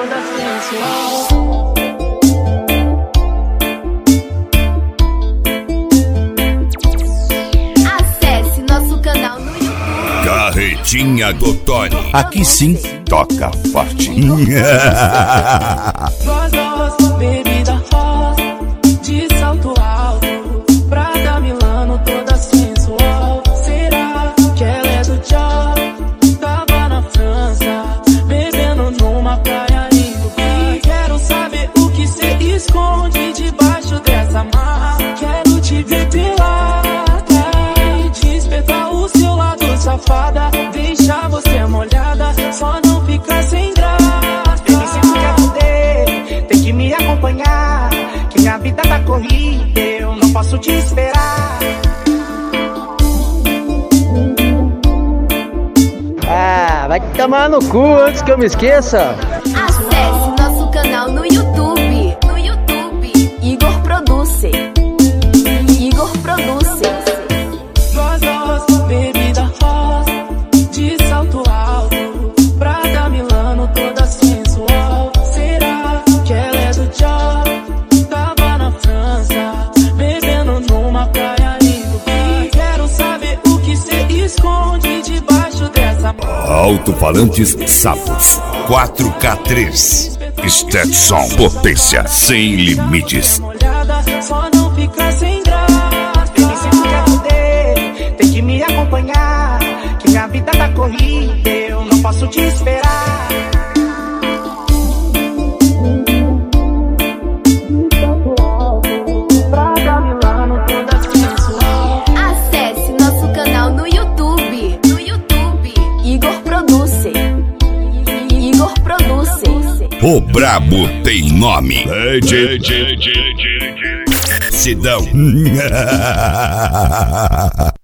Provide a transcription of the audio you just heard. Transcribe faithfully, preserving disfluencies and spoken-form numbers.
toda sensual. Acesse nosso canal no YouTube. Carretinha do Tony. Aqui sim, toca forte. Gostosa, bebida forte, de salto alto, Prada Milano toda sensual. Será que ela é do tchau? Tava na França, bebendo numa praia em Dubai. Quero saber o que cê esconde debaixo dessa mala. Quero te ver pelada e despertar o seu lado safada. Deixar você molhada, só não ficar sem graça. Baby, se tu quer poder, tem que me acompanhar, que minha vida tá corrida, eu não posso te esperar. Ah, vai tomar no cu antes que eu me esqueça. Acesse nosso canal no YouTube. No YouTube, Igor Producer. Igor Producer. Gostosa, bebida forte, de salto alto, Prada Milano toda sensual. Será que ela é do tchau? Tava na França, bebendo numa praia em Dubai. Quero saber o que cê esconde debaixo dessa. Alto-falantes Sapos quatro K três. Stetson, potência sem limites. Molhada, só não ficar sem graça. Baby, se tu quer poder, tem que me acompanhar, que minha vida tá corrida, eu não posso te esperar. Prada Milano toda sensual. Acesse nosso canal no YouTube. No YouTube, Igor Producer. Igor Producer. O brabo tem nome. Sidão.